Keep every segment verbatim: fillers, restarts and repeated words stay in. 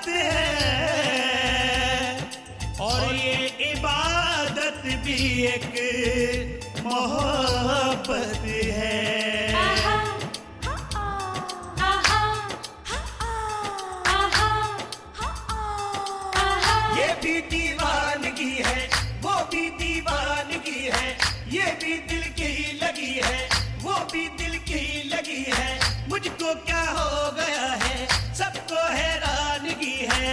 है और ये इबादत भी एक मोहब्बत है। ये भी दीवानगी है, वो भी दीवानगी है, ये भी दिल की लगी है, वो भी दिल की लगी है। मुझको क्या हो गया है, सबको हैरानगी है।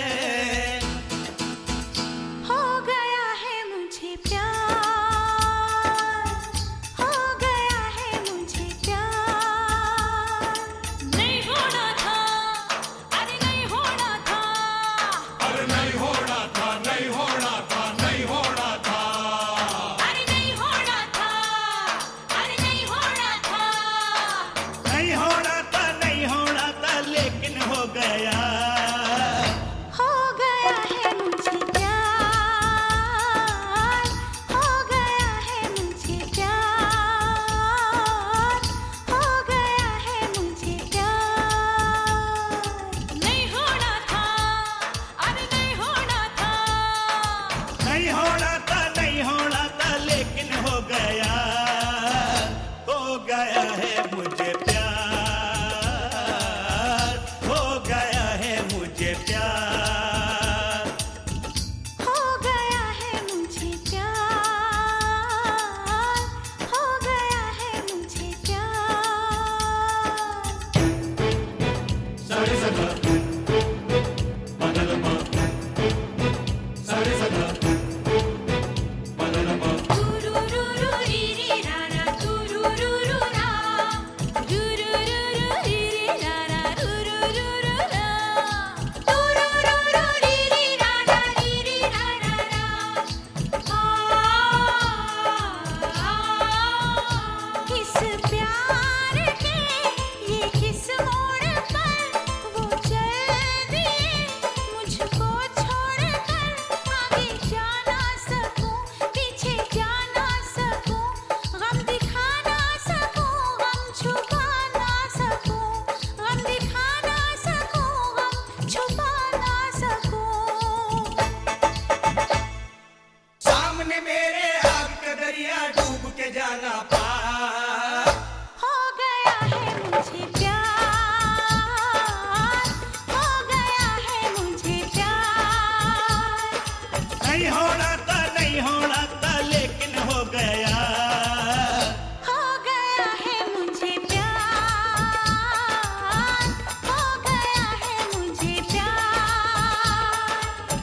हो गया है मुझे प्यार, हो गया है मुझे प्यार। नहीं होना था, अरे नहीं होना था, अरे नहीं होना था, नहीं होना था, नहीं होना था, अरे नहीं होना था, अरे नहीं होना था। नहीं होना था, नहीं होना था, लेकिन हो गया। हो गया है मुझे प्यार, हो गया है मुझे प्यार, हो गया है मुझे प्यार। नहीं होना था, अरे नहीं होना था, नहीं होना था, नहीं होना था, लेकिन हो गया। हो गया है मुझे प्यार, हो गया है मुझे प्यार। हो गया है मुझे प्यार, हो गया है मुझे प्यार। सारे सगा बदलमा, सारे सगा बदलमा, तुरुरुरु रीरी रारा तुरुरुरु रा, तुरुरुरु रीरी रारा तुरुरुरु रा, तुरुरुरु रीरी रारा रीरी रारा रा। आ, किस प्यार के ये किस मोड़ पर वो चल दिए, मुझको छोड़कर आगे जा ना सकूं, पीछे जा ना सकूं, गम दिखा ना सकूं, गम छुपा ना सकूं, गम दिखा ना सकूं, गम छुपा ना सकूं। सामने मेरे आग का दरिया डूब के जाना पार। हो गया है मुझे प्यार, हो गया है मुझे प्यार। नहीं होना था, नहीं होना था, लेकिन हो गया। हो गया है मुझे प्यार, हो गया है मुझे प्यार।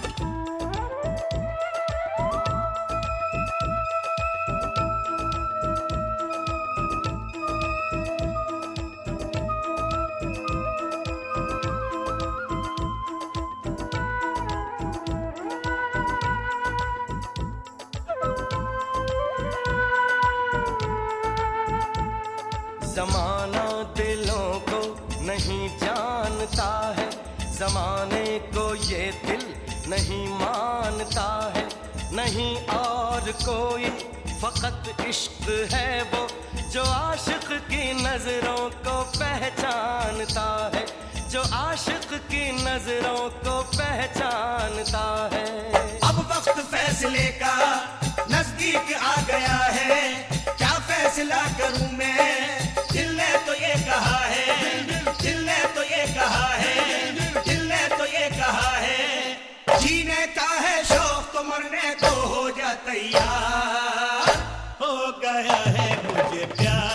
जमाना दिलों को नहीं जानता है, जमाने को ये दिल नहीं मानता है। नहीं और कोई फकत इश्क है वो जो आशिक की नजरों को पहचानता है, जो आशिक की नजरों को पहचानता है। अब वक्त फैसले का नजदीक आ गया है, क्या फैसला करूं मैं? दिल ने तो ये कहा है, दिल ने तो ये कहा है, दिल ने तो ये कहा है, जीने का है शौक तो मरने को हो जा तैयार। हो गया है मुझे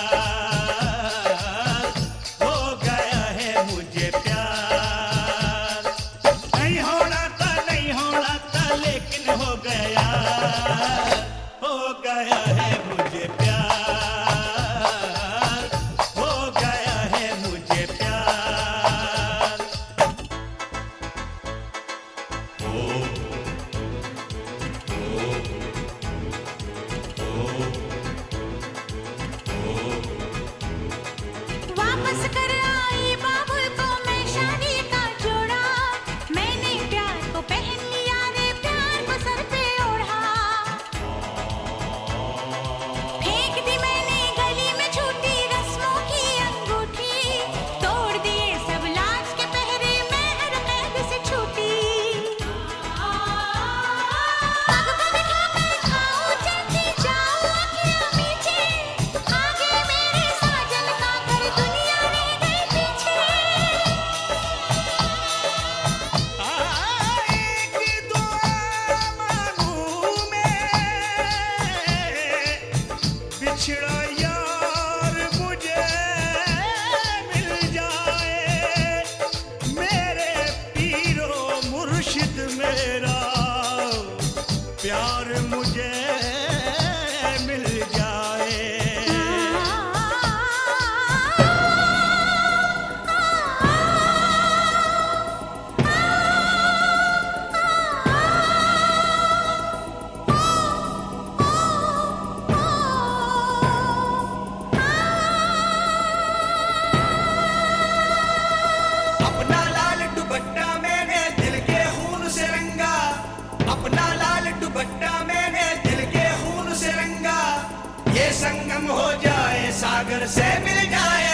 प्यार, हो गया है मुझे प्यार। नहीं होना था, नहीं होना था, लेकिन हो गया। हो गया है मुझे प्यार, हो गया है मुझे प्यार। ओ ओ संगम हो जाए, सागर से मिल जाए।